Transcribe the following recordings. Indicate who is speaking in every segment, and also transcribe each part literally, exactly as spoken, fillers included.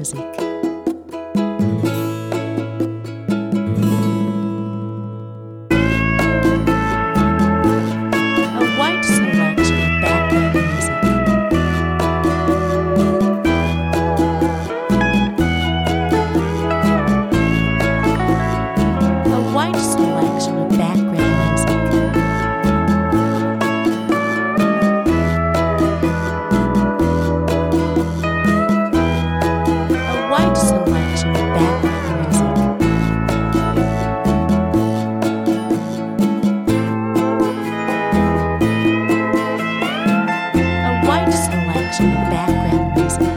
Speaker 1: music. A wide selection of background music. A wide selection of background music. A wide selection of background music. A wide selection of background music.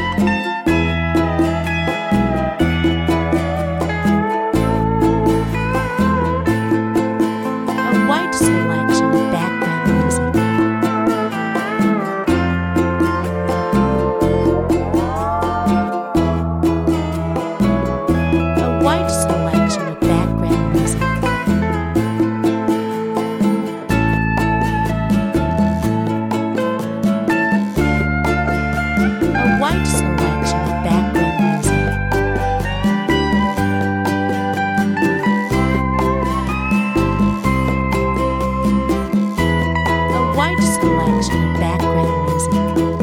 Speaker 1: A wide selection of background music. A wide selection of background music. A wide selection of background music. A wide selection of background music.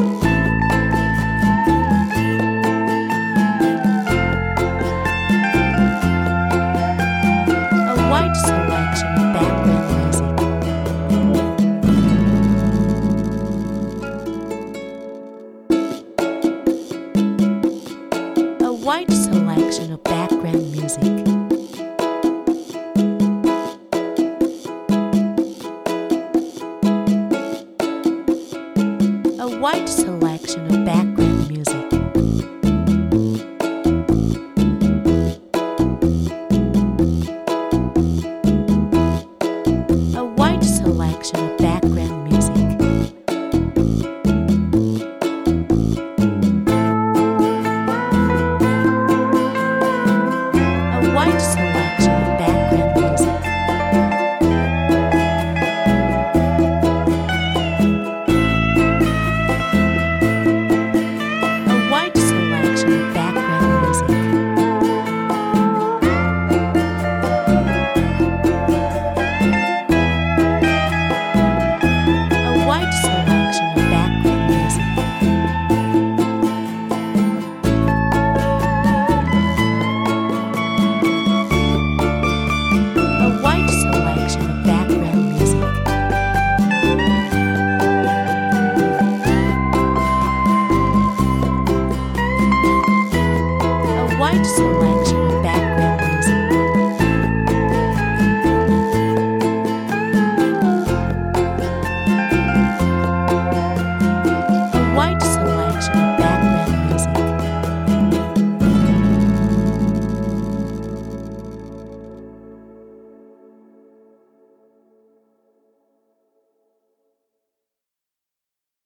Speaker 1: A wide selection of background music. A wide selection of background music. A wide selection of background music. A wide selection of background music. A wide selection of background music. A wide selection of background music. A wide selection of background music. A wide selection of background